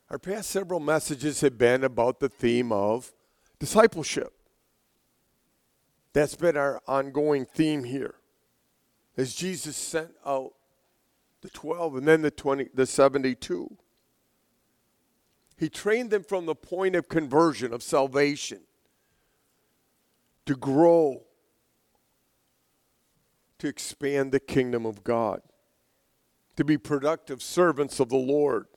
Our past several messages have been about the theme of discipleship. That's been our ongoing theme here. As Jesus sent out the 12 and then the 72. He trained them from the point of conversion, of salvation, to grow, to expand the kingdom of God, to be productive servants of the Lord.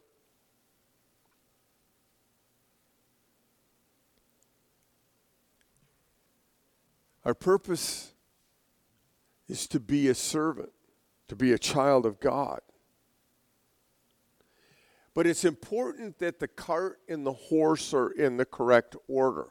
Our purpose is to be a servant, to be a child of God. But it's important that the cart and the horse are in the correct order.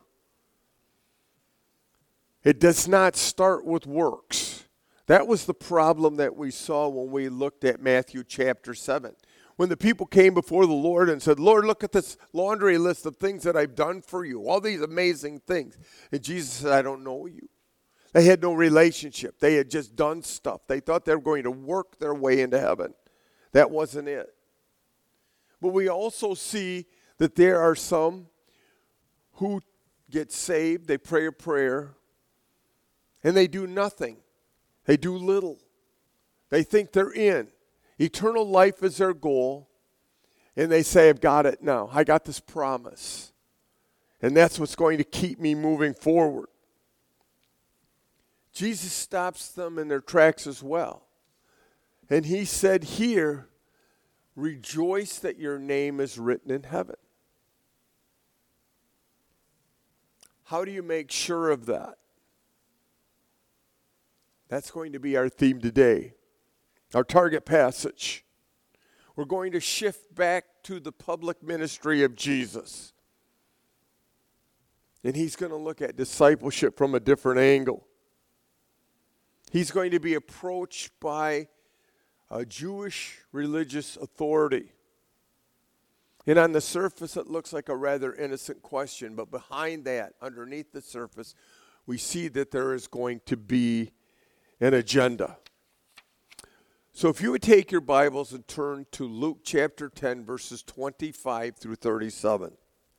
It does not start with works. That was the problem that we saw when we looked at Matthew chapter 7. When the people came before the Lord and said, Lord, look at this laundry list of things that I've done for you, all these amazing things. And Jesus said, I don't know you. They had no relationship. They had just done stuff. They thought they were going to work their way into heaven. That wasn't it. But we also see that there are some who get saved, they pray a prayer, and they do nothing. They do little. They think they're in. Eternal life is their goal, and they say, I've got it now. I got this promise. And that's what's going to keep me moving forward. Jesus stops them in their tracks as well. And he said here, rejoice that your name is written in heaven. How do you make sure of that? That's going to be our theme today, our target passage. We're going to shift back to the public ministry of Jesus. And he's going to look at discipleship from a different angle. He's going to be approached by a Jewish religious authority. And on the surface, it looks like a rather innocent question, but behind that, underneath the surface, we see that there is going to be an agenda. So if you would take your Bibles and turn to Luke chapter 10, verses 25 through 37.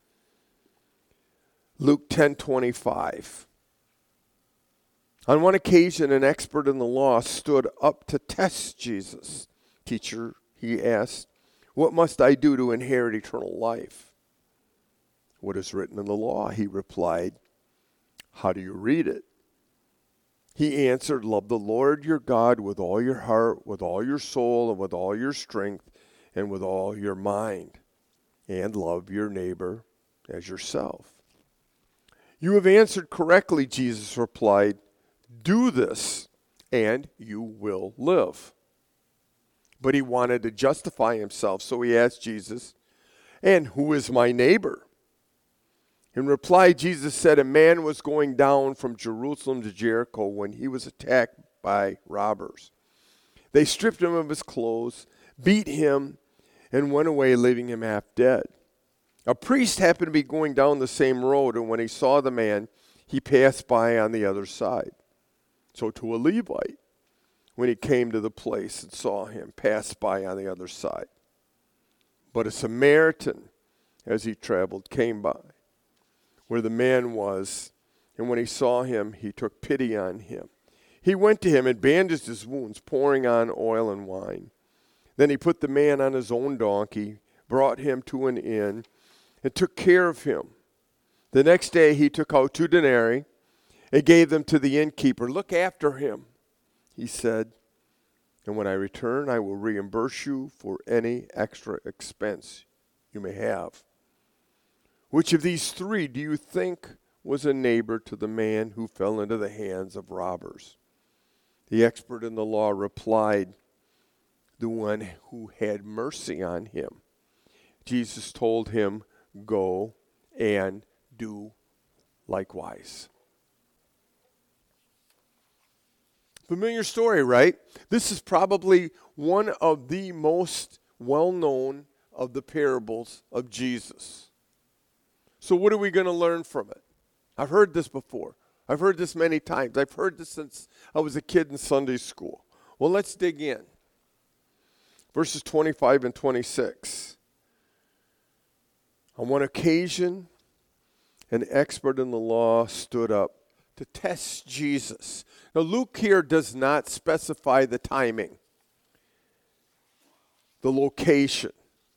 Luke 10:25. On one occasion, an expert in the law stood up to test Jesus. Teacher, he asked, what must I do to inherit eternal life? What is written in the law? He replied. How do you read it? He answered, love the Lord your God with all your heart, with all your soul, and with all your strength, and with all your mind. And love your neighbor as yourself. You have answered correctly, Jesus replied. Do this, and you will live. But he wanted to justify himself, so he asked Jesus, and who is my neighbor? In reply, Jesus said, a man was going down from Jerusalem to Jericho when he was attacked by robbers. They stripped him of his clothes, beat him, and went away, leaving him half dead. A priest happened to be going down the same road, and when he saw the man, he passed by on the other side. So to a Levite, when he came to the place and saw him, passed by on the other side. But a Samaritan, as he traveled, came by where the man was, and when he saw him, he took pity on him. He went to him and bandaged his wounds, pouring on oil and wine. Then he put the man on his own donkey, brought him to an inn, and took care of him. The next day he took out 2 denarii and gave them to the innkeeper. Look after him, he said, and when I return, I will reimburse you for any extra expense you may have. Which of these 3 do you think was a neighbor to the man who fell into the hands of robbers? The expert in the law replied, the one who had mercy on him. Jesus told him, go and do likewise. Familiar story, right? This is probably one of the most well-known of the parables of Jesus. So what are we going to learn from it? I've heard this before. I've heard this many times. I've heard this since I was a kid in Sunday school. Well, let's dig in. Verses 25 and 26. On one occasion, an expert in the law stood up to test Jesus. Now, Luke here does not specify the timing, the location.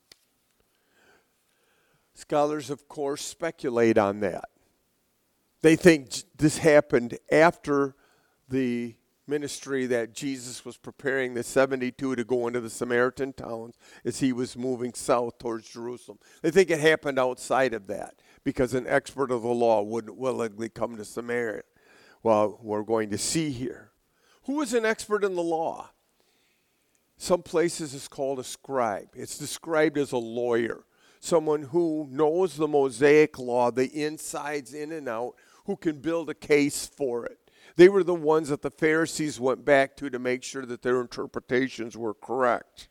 Scholars, of course, speculate on that. They think this happened after the ministry that Jesus was preparing the 72 to go into the Samaritan towns as he was moving south towards Jerusalem. They think it happened outside of that because an expert of the law wouldn't willingly come to Samaria. Well, we're going to see here. Who is an expert in the law? Some places it's called a scribe. It's described as a lawyer, someone who knows the Mosaic law, the insides in and out, who can build a case for it. They were the ones that the Pharisees went back to make sure that their interpretations were correct.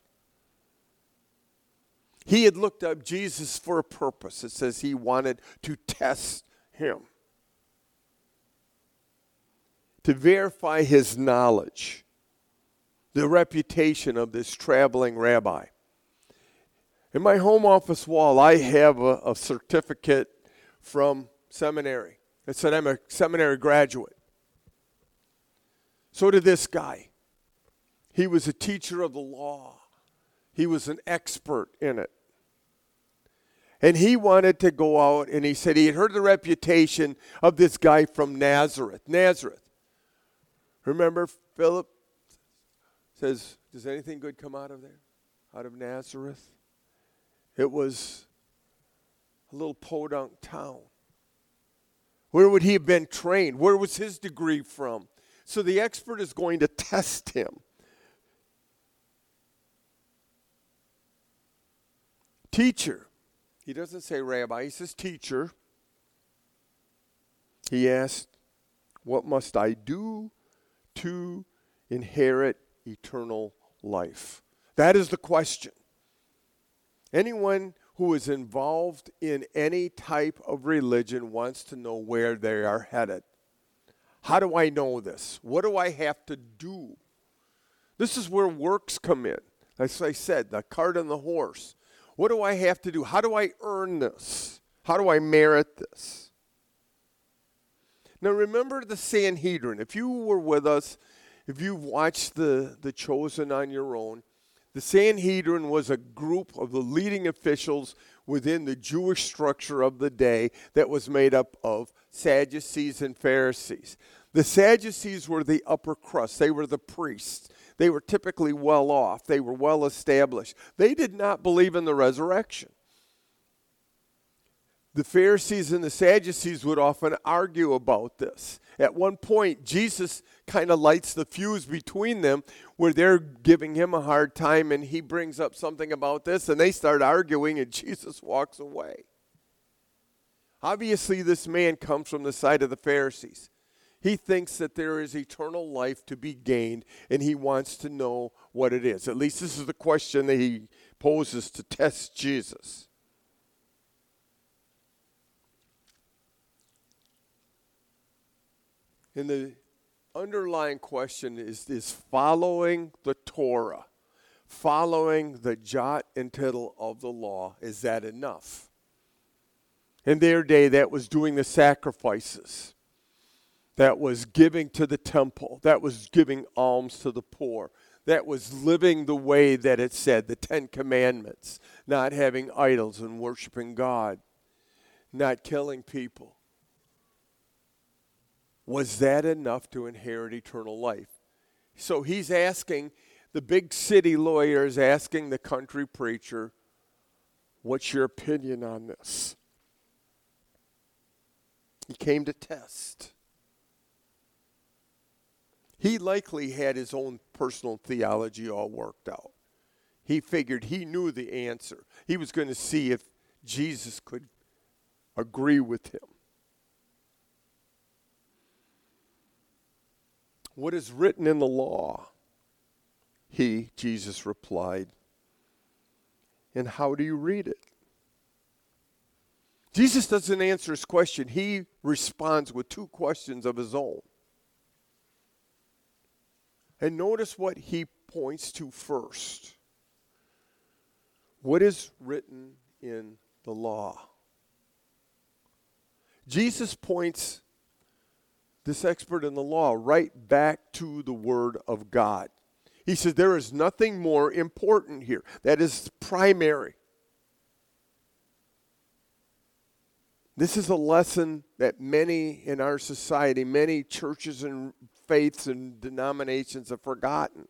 He had looked up Jesus for a purpose. It says he wanted to test him, to verify his knowledge, the reputation of this traveling rabbi. In my home office wall, I have a certificate from seminary. It said I'm a seminary graduate. So did this guy. He was a teacher of the law. He was an expert in it. And he wanted to go out, and he said he had heard the reputation of this guy from Nazareth. Nazareth. Remember, Philip says, does anything good come out of there? Out of Nazareth? It was a little podunk town. Where would he have been trained? Where was his degree from? So the expert is going to test him. Teacher. He doesn't say rabbi, he says teacher. He asked, what must I do to inherit eternal life? That is the question. Anyone who is involved in any type of religion wants to know where they are headed. How do I know this? What do I have to do? This is where works come in. As I said, the cart and the horse. What do I have to do? How do I earn this? How do I merit this? Now remember the Sanhedrin. If you were with us, if you've watched the Chosen on your own, the Sanhedrin was a group of the leading officials within the Jewish structure of the day that was made up of Sadducees and Pharisees. The Sadducees were the upper crust. They were the priests. They were typically well off. They were well established. They did not believe in the resurrection. The Pharisees and the Sadducees would often argue about this. At one point, Jesus kind of lights the fuse between them where they're giving him a hard time, and he brings up something about this, and they start arguing, and Jesus walks away. Obviously, this man comes from the side of the Pharisees. He thinks that there is eternal life to be gained, and he wants to know what it is. At least this is the question that he poses to test Jesus. And the underlying question is following the Torah, following the jot and tittle of the law, is that enough? In their day, that was doing the sacrifices. That was giving to the temple. That was giving alms to the poor. That was living the way that it said, the 10 Commandments, not having idols and worshiping God, not killing people. Was that enough to inherit eternal life? So he's asking, the big city lawyer is asking the country preacher, what's your opinion on this? He came to test. He likely had his own personal theology all worked out. He figured he knew the answer. He was going to see if Jesus could agree with him. What is written in the law? Jesus replied. And how do you read it? Jesus doesn't answer his question. He responds with two questions of his own. And notice what he points to first. What is written in the law? Jesus points this expert in the law right back to the Word of God. He says there is nothing more important here. That is primary. This is a lesson that many in our society, many churches and faiths and denominations have forgotten.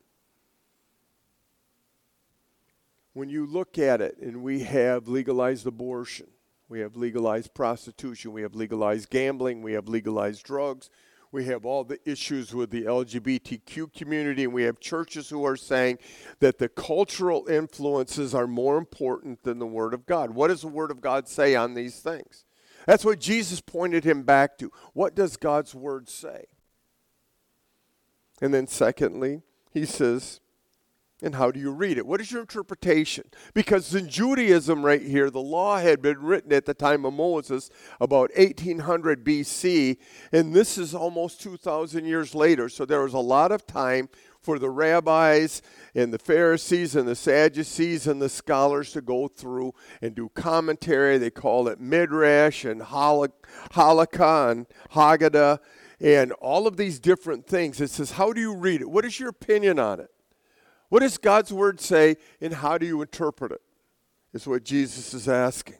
When you look at it, and we have legalized abortion, we have legalized prostitution, we have legalized gambling, we have legalized drugs, we have all the issues with the LGBTQ community, and we have churches who are saying that the cultural influences are more important than the Word of God. What does the Word of God say on these things? That's what Jesus pointed him back to. What does God's Word say? And then secondly, he says, and how do you read it? What is your interpretation? Because in Judaism right here, the law had been written at the time of Moses, about 1800 BC, and this is almost 2,000 years later. So there was a lot of time for the rabbis and the Pharisees and the Sadducees and the scholars to go through and do commentary. They call it Midrash and Halakha and Haggadah and all of these different things. It says, how do you read it? What is your opinion on it? What does God's Word say, and how do you interpret it? Is what Jesus is asking.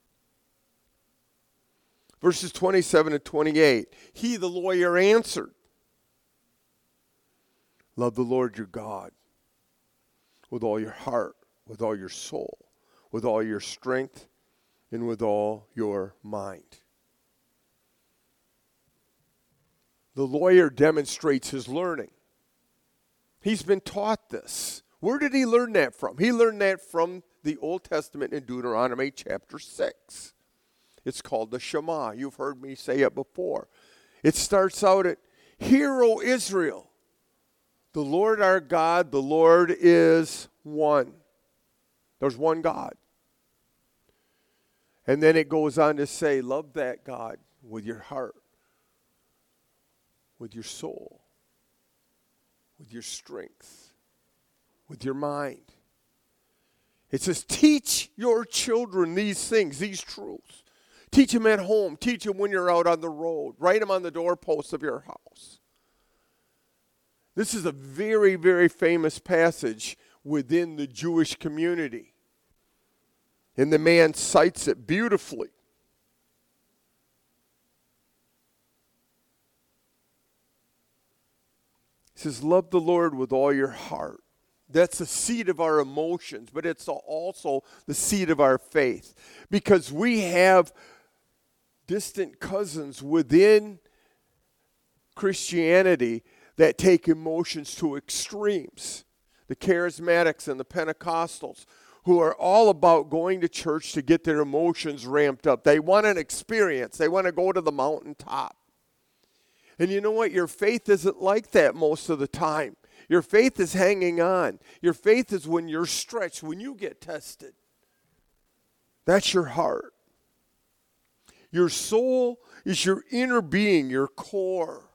Verses 27 and 28. He, the lawyer, answered, love the Lord your God with all your heart, with all your soul, with all your strength, and with all your mind. The lawyer demonstrates his learning. He's been taught this. Where did he learn that from? He learned that from the Old Testament in Deuteronomy chapter 6. It's called the Shema. You've heard me say it before. It starts out at, Hear, O Israel, the Lord our God, the Lord is one. There's one God. And then it goes on to say, love that God with your heart, with your soul, with your strength, with your mind. It says, teach your children these things, these truths. Teach them at home. Teach them when you're out on the road. Write them on the doorposts of your house. This is a very, very famous passage within the Jewish community. And the man cites it beautifully. He says, love the Lord with all your heart. That's the seed of our emotions, but it's also the seed of our faith. Because we have distant cousins within Christianity that take emotions to extremes. The charismatics and the Pentecostals, who are all about going to church to get their emotions ramped up. They want an experience. They want to go to the mountaintop. And you know what? Your faith isn't like that most of the time. Your faith is hanging on. Your faith is when you're stretched, when you get tested. That's your heart. Your soul is your inner being, your core.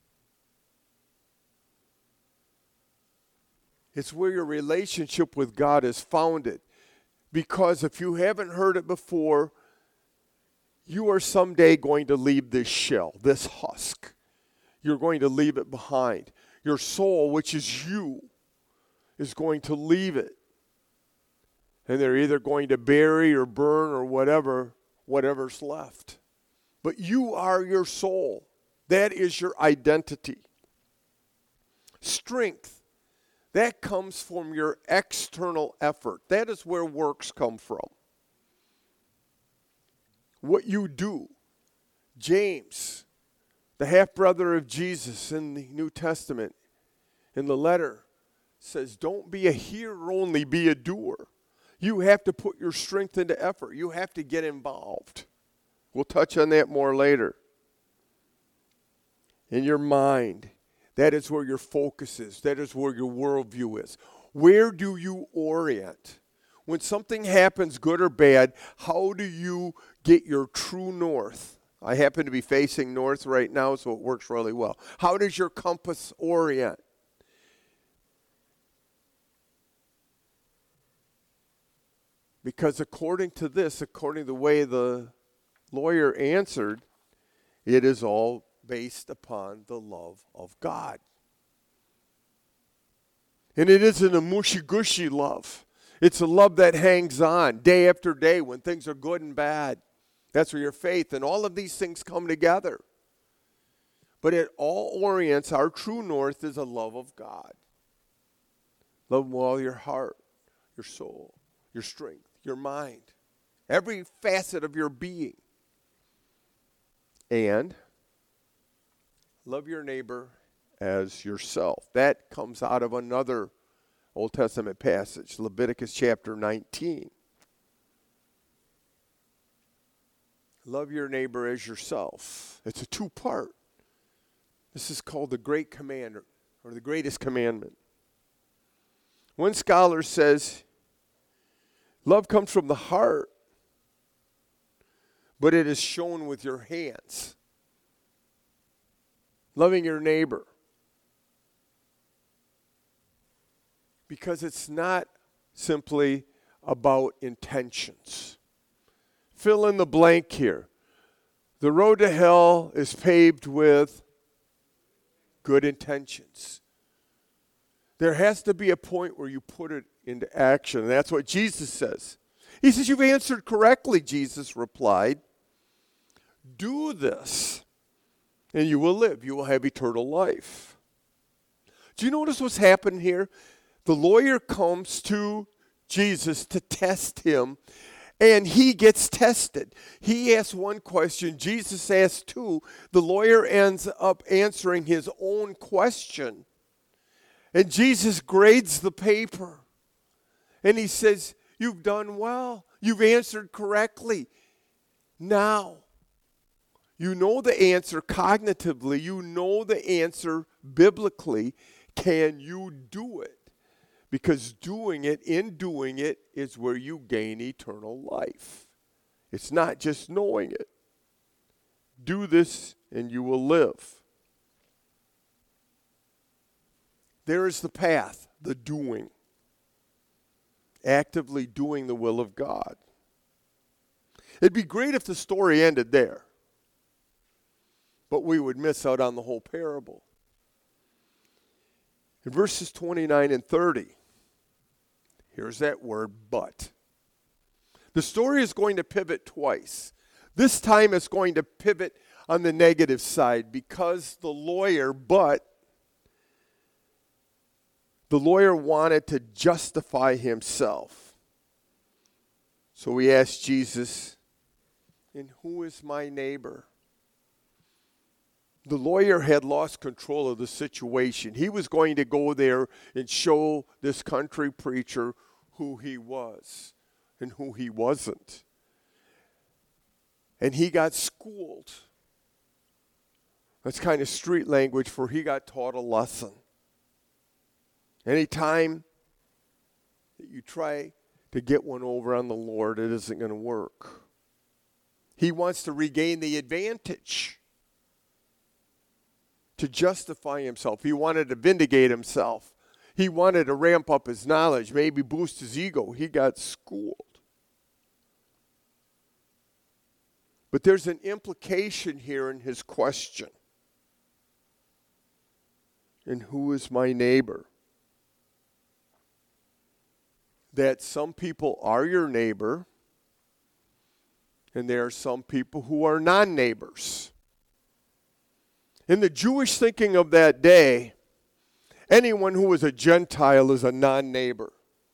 It's where your relationship with God is founded. Because if you haven't heard it before, you are someday going to leave this shell, this husk. You're going to leave it behind. Your soul, which is you, is going to leave it. And they're either going to bury or burn or whatever's left. But you are your soul. That is your identity. Strength, that comes from your external effort. That is where works come from. What you do. James, the half-brother of Jesus in the New Testament, in the letter, says, don't be a hearer only, be a doer. You have to put your strength into effort. You have to get involved. We'll touch on that more later. In your mind, that is where your focus is. That is where your worldview is. Where do you orient? When something happens, good or bad, how do you get your true north? I happen to be facing north right now, so it works really well. How does your compass orient? Because according to this, according to the way the lawyer answered, It is all based upon the love of God. And it isn't a mushy-gushy love. It's a love that hangs on day after day when things are good and bad. That's where your faith and all of these things come together. But it all orients, our true north is a love of God. Love Him with all your heart, your soul, your strength, your mind, every facet of your being. And love your neighbor as yourself. That comes out of another Old Testament passage, Leviticus chapter 19. Love your neighbor as yourself. It's a two-part. This is called the Great Commandment, or the greatest commandment. One scholar says, love comes from the heart, but it is shown with your hands. Loving your neighbor. Because it's not simply about intentions. Fill in the blank here. The road to hell is paved with good intentions. There has to be a point where you put it into action. And that's what Jesus says. He says, you've answered correctly, Jesus replied. Do this, and you will live. You will have eternal life. Do you notice what's happened here? The lawyer comes to Jesus to test him, and he gets tested. He asks one question, Jesus asks two. The lawyer ends up answering his own question. And Jesus grades the paper. And he says, you've done well. You've answered correctly. Now, you know the answer cognitively. You know the answer biblically. Can you do it? Because in doing it, is where you gain eternal life. It's not just knowing it. Do this and you will live. There is the path, the doing. Actively doing the will of God. It'd be great if the story ended there. But we would miss out on the whole parable. In verses 29 and 30, here's that word, but. The story is going to pivot twice. This time it's going to pivot on the negative side because the lawyer wanted to justify himself. So he asked Jesus, and who is my neighbor? The lawyer had lost control of the situation. He was going to go there and show this country preacher who he was and who he wasn't. And he got schooled. That's kind of street language for he got taught a lesson. Anytime that you try to get one over on the Lord, it isn't going to work. He wants to regain the advantage. To justify himself. He wanted to vindicate himself. He wanted to ramp up his knowledge, maybe boost his ego. He got schooled. But there's an implication here in his question. And who is my neighbor? That some people are your neighbor, and there are some people who are non-neighbors. In the Jewish thinking of that day, anyone who was a Gentile is a non-neighbor.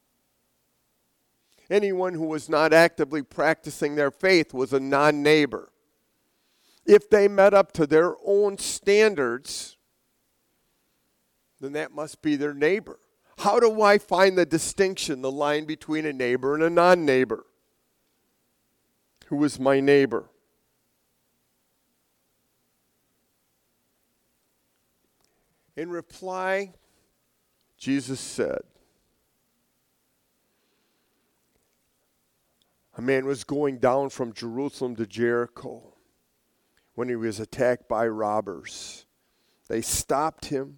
Anyone who was not actively practicing their faith was a non-neighbor. If they met up to their own standards, then that must be their neighbor. How do I find the distinction, the line between a neighbor and a non-neighbor? Who is my neighbor? In reply, Jesus said, a man was going down from Jerusalem to Jericho when he was attacked by robbers. They stopped him.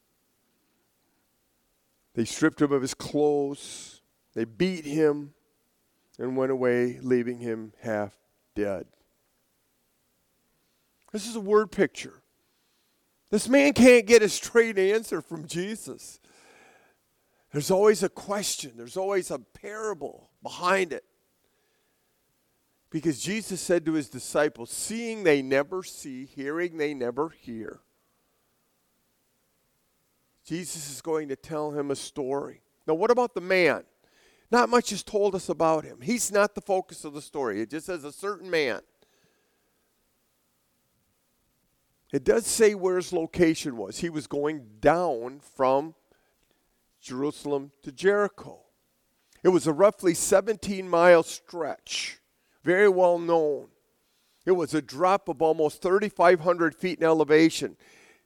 They stripped him of his clothes. They beat him and went away, leaving him half dead. This is a word picture. This man can't get a straight answer from Jesus. There's always a question. There's always a parable behind it. Because Jesus said to his disciples, seeing they never see, hearing they never hear. Jesus is going to tell him a story. Now, what about the man? Not much is told us about him. He's not the focus of the story. It just says a certain man. It does say where his location was. He was going down from Jerusalem to Jericho. It was a roughly 17-mile stretch, very well known. It was a drop of almost 3,500 feet in elevation.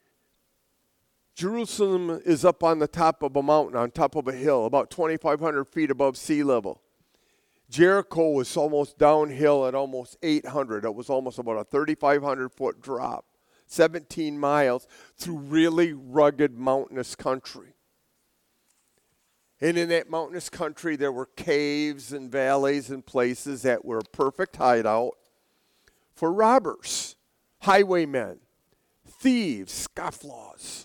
Jerusalem is up on the top of a mountain, on top of a hill, about 2,500 feet above sea level. Jericho was almost downhill at almost 800. It was almost about a 3,500-foot drop, 17 miles through really rugged mountainous country. And in that mountainous country, there were caves and valleys and places that were a perfect hideout for robbers, highwaymen, thieves, scofflaws.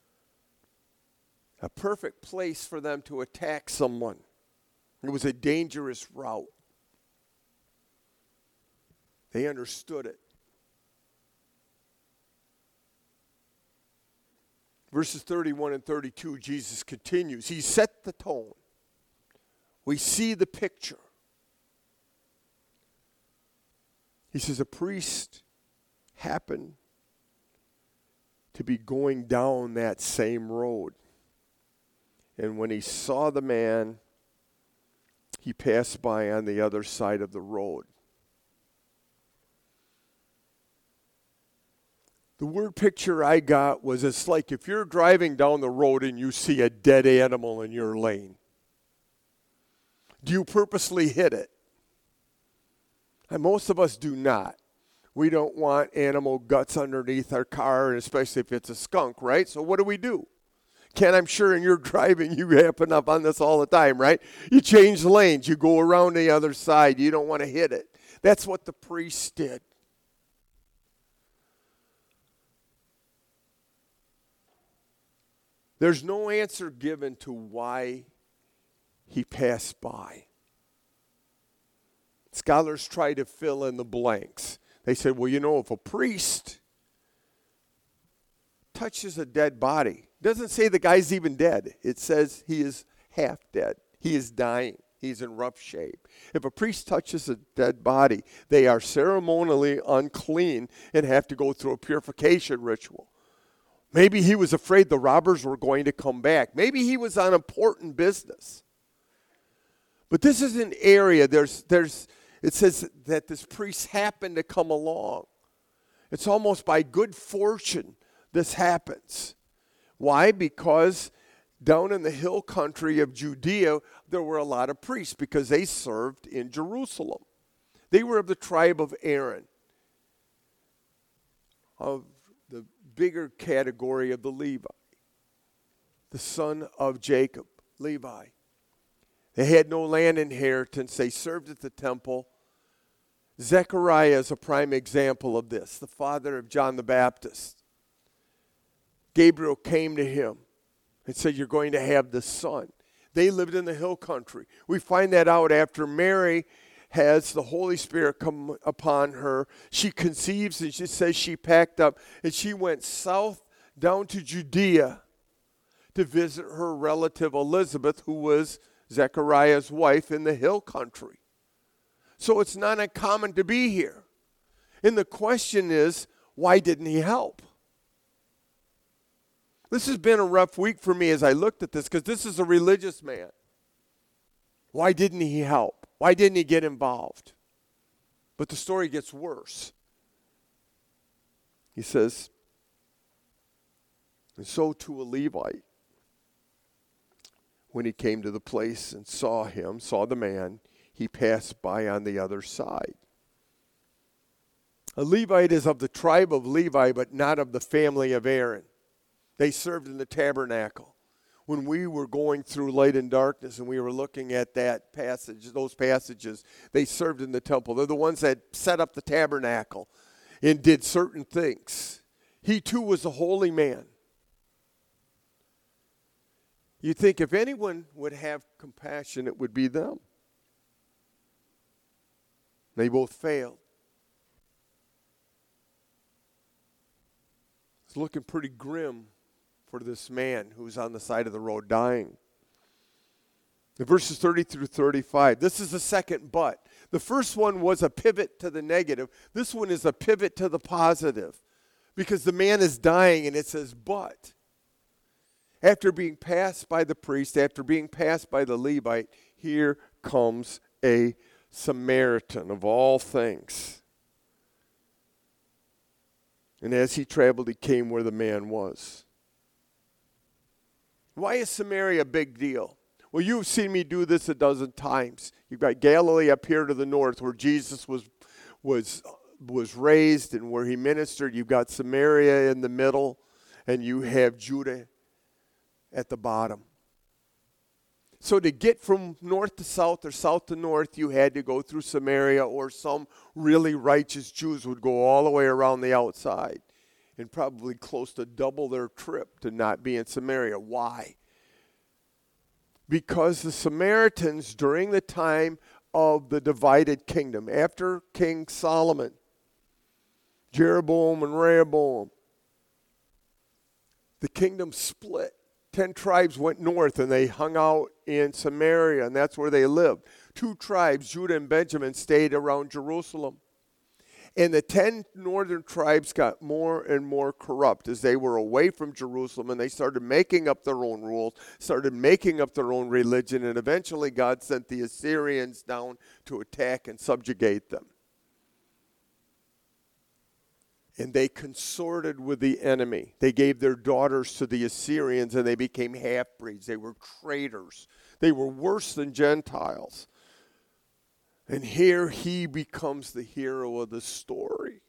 A perfect place for them to attack someone. It was a dangerous route. They understood it. Verses 31 and 32, Jesus continues. He set the tone. We see the picture. He says, a priest happened to be going down that same road. And when he saw the man, he passed by on the other side of the road. The word picture I got was, it's like if you're driving down the road and you see a dead animal in your lane. Do you purposely hit it? And most of us do not. We don't want animal guts underneath our car, and especially if it's a skunk, right? So what do? Ken, I'm sure in your driving you happen up on this all the time, right? You change lanes. You go around the other side. You don't want to hit it. That's what the priest did. There's no answer given to why he passed by. Scholars try to fill in the blanks. They said, well, if a priest touches a dead body, it doesn't say the guy's even dead. It says he is half dead. He is dying. He's in rough shape. If a priest touches a dead body, they are ceremonially unclean and have to go through a purification ritual. Maybe he was afraid the robbers were going to come back. Maybe he was on important business. But this is an area, it says that this priest happened to come along. It's almost by good fortune this happens. Why? Because down in the hill country of Judea, there were a lot of priests because they served in Jerusalem. They were of the tribe of Aaron, of the bigger category of the Levi, the son of Jacob, Levi. They had no land inheritance. They served at the temple. Zechariah is a prime example of this, the father of John the Baptist. Gabriel came to him and said, you're going to have this son. They lived in the hill country. We find that out after Mary has the Holy Spirit come upon her. She conceives, and she says she packed up and she went south down to Judea to visit her relative Elizabeth, who was Zechariah's wife in the hill country. So it's not uncommon to be here. And the question is, why didn't he help? This has been a rough week for me as I looked at this, because this is a religious man. Why didn't he help? Why didn't he get involved? But the story gets worse. He says, and so to a Levite, when he came to the place and saw the man, he passed by on the other side. A Levite is of the tribe of Levi, but not of the family of Aaron. They served in the tabernacle. When we were going through Light and Darkness and we were looking at that passage, those passages, they served in the temple. They're the ones that set up the tabernacle. and did certain things. He too was a holy man. You think if anyone would have compassion, it would be them. They both failed. It's looking pretty grim for this man who's on the side of the road dying. In verses 30 through 35, this is the second but. The first one was a pivot to the negative. This one is a pivot to the positive. Because the man is dying and it says but. After being passed by the priest, after being passed by the Levite, here comes a Samaritan of all things. And as he traveled, he came where the man was. Why is Samaria a big deal? Well, you've seen me do this a dozen times. You've got Galilee up here to the north where Jesus was raised and where he ministered. You've got Samaria in the middle, and you have Judah at the bottom. So to get from north to south or south to north, you had to go through Samaria, or some really righteous Jews would go all the way around the outside and probably close to double their trip to not be in Samaria. Why? Because the Samaritans, during the time of the divided kingdom, after King Solomon, Jeroboam and Rehoboam, the kingdom split. 10 tribes went north and they hung out in Samaria, and that's where they lived. 2 tribes, Judah and Benjamin, stayed around Jerusalem. And the 10 northern tribes got more and more corrupt as they were away from Jerusalem, and they started making up their own rules, started making up their own religion, and eventually God sent the Assyrians down to attack and subjugate them. And they consorted with the enemy. They gave their daughters to the Assyrians, and they became half-breeds. They were traitors. They were worse than Gentiles. And here he becomes the hero of the story.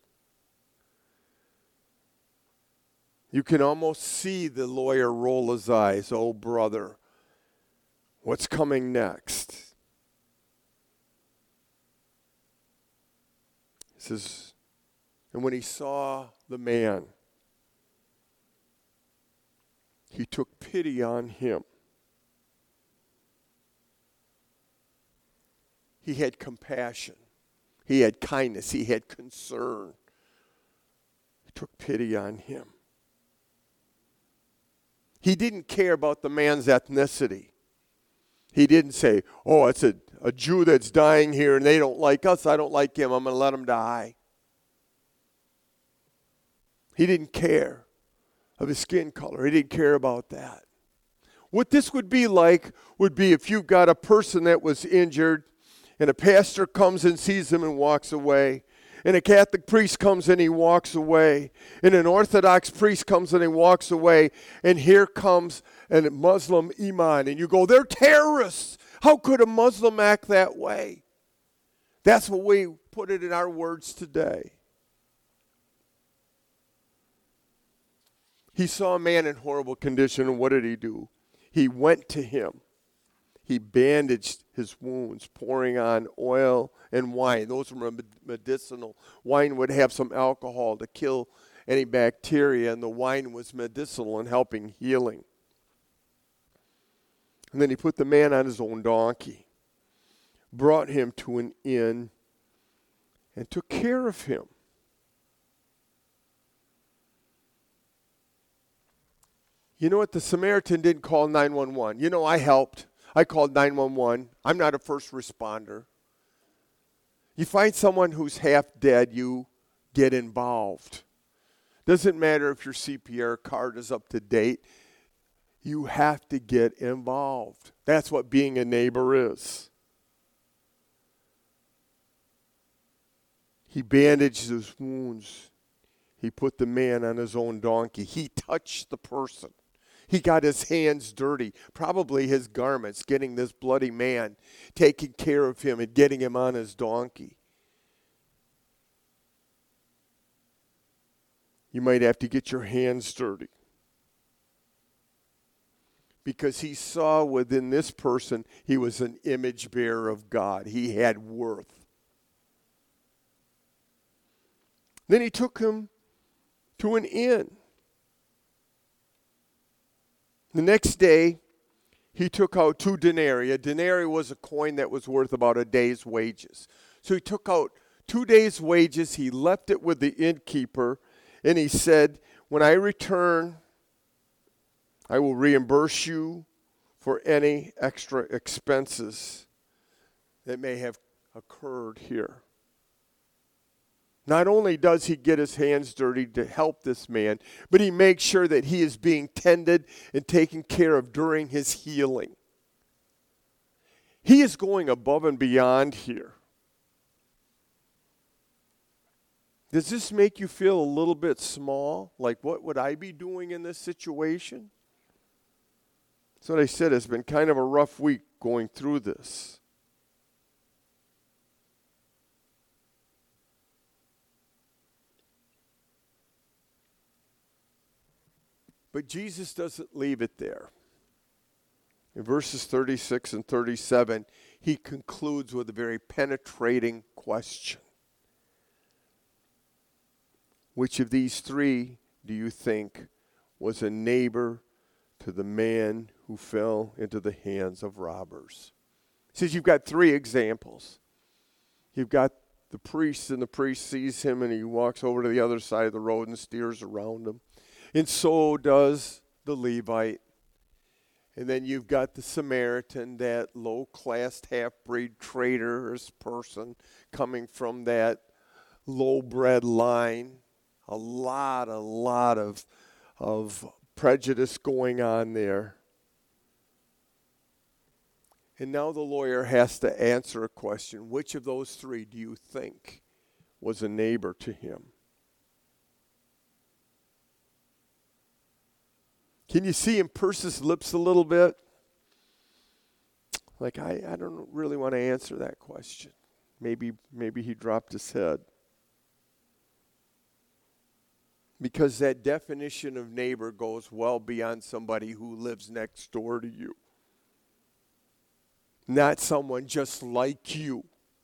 You can almost see the lawyer roll his eyes. Oh, brother, what's coming next? He says, and when he saw the man, he took pity on him. He had compassion. He had kindness. He had concern. He took pity on him. He didn't care about the man's ethnicity. He didn't say, oh, it's a Jew that's dying here and they don't like us. I don't like him. I'm going to let him die. He didn't care of his skin color. He didn't care about that. What this would be like would be if you got a person that was injured and a pastor comes and sees him and walks away, and a Catholic priest comes and he walks away, and an Orthodox priest comes and he walks away, and here comes a Muslim imam, and you go, they're terrorists. How could a Muslim act that way? That's what we put it in our words today. He saw a man in horrible condition, and what did he do? He went to him. He bandaged his wounds, pouring on oil and wine. Those were medicinal. Wine would have some alcohol to kill any bacteria, and the wine was medicinal in helping healing. And then he put the man on his own donkey, brought him to an inn, and took care of him. You know what? The Samaritan didn't call 911. You know, I helped. I called 911. I'm not a first responder. You find someone who's half dead, you get involved. Doesn't matter if your CPR card is up to date. You have to get involved. That's what being a neighbor is. He bandaged his wounds. He put the man on his own donkey. He touched the person. He got his hands dirty, probably his garments, getting this bloody man, taking care of him and getting him on his donkey. You might have to get your hands dirty. Because he saw within this person, he was an image bearer of God. He had worth. Then he took him to an inn. The next day, he took out 2 denarii. A denarii was a coin that was worth about a day's wages. So he took out 2 days' wages. He left it with the innkeeper, and he said, when I return, I will reimburse you for any extra expenses that may have occurred here. Not only does he get his hands dirty to help this man, but he makes sure that he is being tended and taken care of during his healing. He is going above and beyond here. Does this make you feel a little bit small? Like, what would I be doing in this situation? That's what I said. It's been kind of a rough week going through this. But Jesus doesn't leave it there. In verses 36 and 37, he concludes with a very penetrating question. Which of these 3 do you think was a neighbor to the man who fell into the hands of robbers? He says you've got 3 examples. You've got the priest, and the priest sees him, and he walks over to the other side of the road and steers around him. And so does the Levite. And then you've got the Samaritan, that low-class half-breed traitorous person coming from that low-bred line. A lot of prejudice going on there. And now the lawyer has to answer a question. Which of those 3 do you think was a neighbor to him? Can you see him purse his lips a little bit? Like, I don't really want to answer that question. Maybe he dropped his head. Because that definition of neighbor goes well beyond somebody who lives next door to you. Not someone just like you.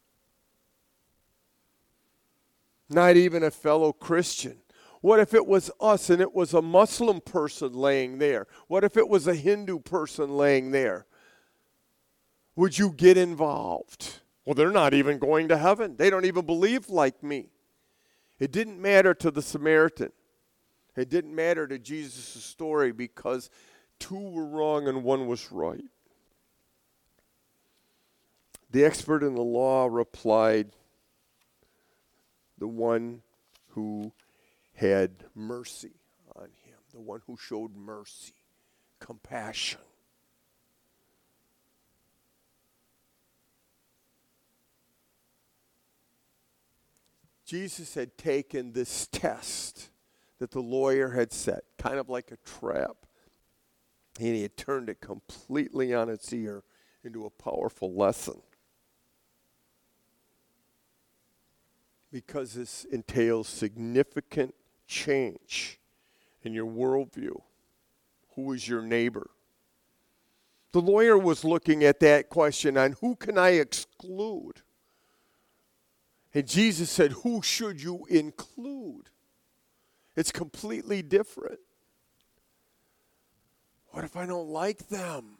Not even a fellow Christian. What if it was us and it was a Muslim person laying there? What if it was a Hindu person laying there? Would you get involved? Well, they're not even going to heaven. They don't even believe like me. It didn't matter to the Samaritan. It didn't matter to Jesus' story because 2 were wrong and 1 was right. The expert in the law replied, the one who had mercy on him, the one who showed mercy, compassion. Jesus had taken this test that the lawyer had set, kind of like a trap, and he had turned it completely on its ear into a powerful lesson. Because this entails significant change in your worldview. Who is your neighbor? The lawyer was looking at that question on who can I exclude? And Jesus said, who should you include? It's completely different. What if I don't like them?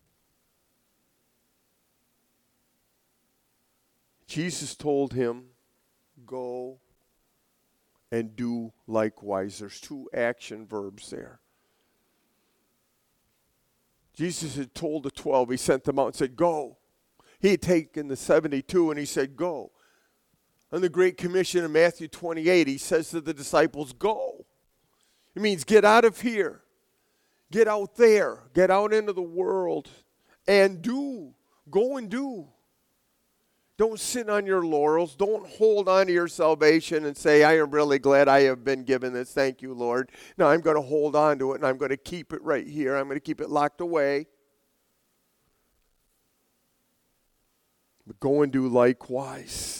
Jesus told him, go and do likewise. There's 2 action verbs there. Jesus had told the 12, he sent them out and said, go. He had taken the 72 and he said, go. On the Great Commission in Matthew 28, he says to the disciples, go. It means get out of here. Get out there. Get out into the world and do. Go and do. Don't sit on your laurels. Don't hold on to your salvation and say, I am really glad I have been given this. Thank you, Lord. No, I'm going to hold on to it and I'm going to keep it right here. I'm going to keep it locked away. But go and do likewise.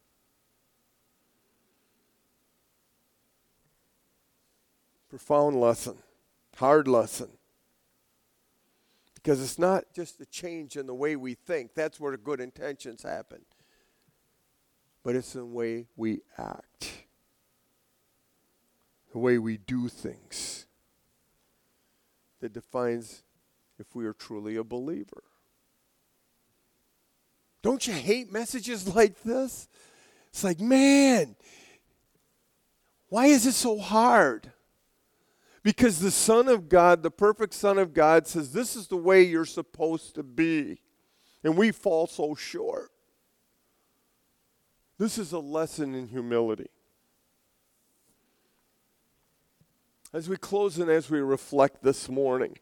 Profound lesson, hard lesson. Because it's not just a change in the way we think. That's where good intentions happen. But it's in the way we act. the way we do things, that defines if we are truly a believer. Don't you hate messages like this? It's like, man, why is it so hard? Because the Son of God, the perfect Son of God, says this is the way you're supposed to be. And we fall so short. This is a lesson in humility. As we close and as we reflect this morning,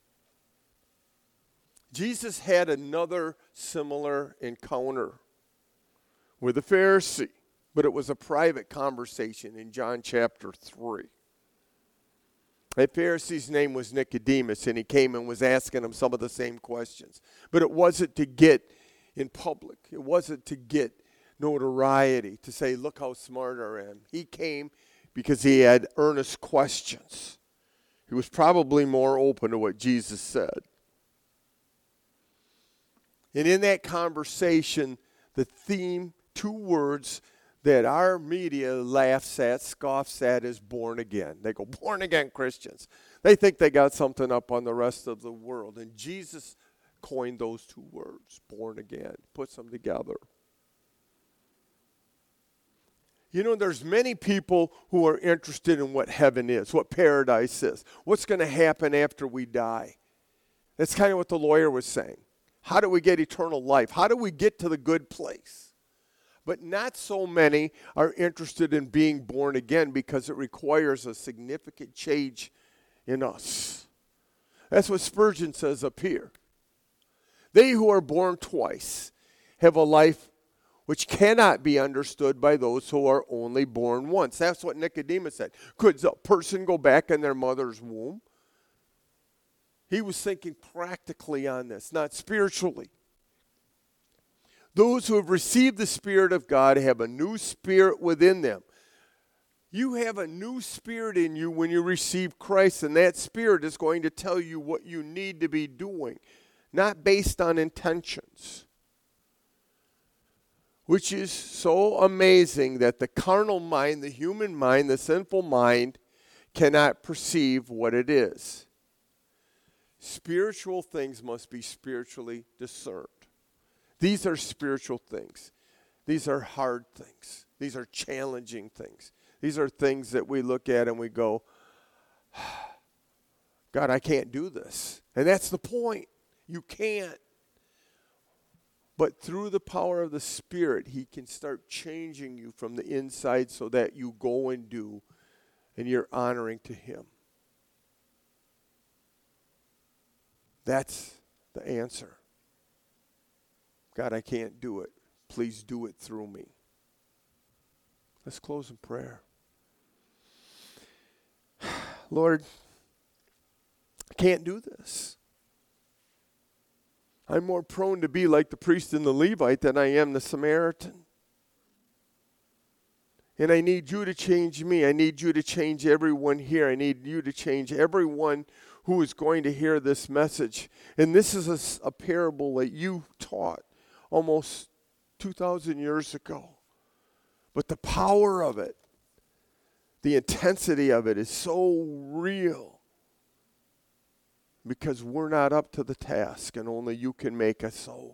Jesus had another similar encounter with a Pharisee, but it was a private conversation in John chapter 3. That Pharisee's name was Nicodemus, and he came and was asking him some of the same questions. But it wasn't to get in public. It wasn't to get notoriety, to say, look how smart I am. He came because he had earnest questions. He was probably more open to what Jesus said. And in that conversation, the theme, 2 words that our media laughs at, scoffs at, is born again. They go, born again Christians. They think they got something up on the rest of the world. And Jesus coined those 2 words, born again, puts them together. You know, there's many people who are interested in what heaven is, what paradise is, what's going to happen after we die. That's kind of what the lawyer was saying. How do we get eternal life? How do we get to the good place? But not so many are interested in being born again because it requires a significant change in us. That's what Spurgeon says up here. They who are born twice have a life which cannot be understood by those who are only born once. That's what Nicodemus said. Could a person go back in their mother's womb? He was thinking practically on this, not spiritually. Those who have received the Spirit of God have a new spirit within them. You have a new spirit in you when you receive Christ, and that spirit is going to tell you what you need to be doing, not based on intentions. Which is so amazing that the carnal mind, the human mind, the sinful mind cannot perceive what it is. Spiritual things must be spiritually discerned. These are spiritual things. These are hard things. These are challenging things. These are things that we look at and we go, God, I can't do this. And that's the point. You can't. But through the power of the Spirit, He can start changing you from the inside so that you go and do, and you're honoring to Him. That's the answer. God, I can't do it. Please do it through me. Let's close in prayer. Lord, I can't do this. I'm more prone to be like the priest and the Levite than I am the Samaritan. And I need you to change me. I need you to change everyone here. I need you to change everyone who is going to hear this message. And this is a parable that you taught almost 2,000 years ago. But the power of it, the intensity of it is so real. Because we're not up to the task, and only you can make us so.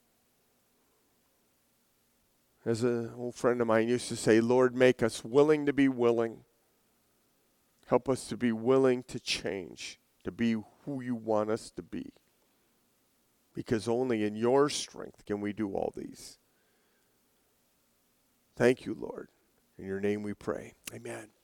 As an old friend of mine used to say, Lord, make us willing to be willing. Help us to be willing to change, to be who you want us to be. Because only in your strength can we do all these. Thank you, Lord. In your name we pray. Amen.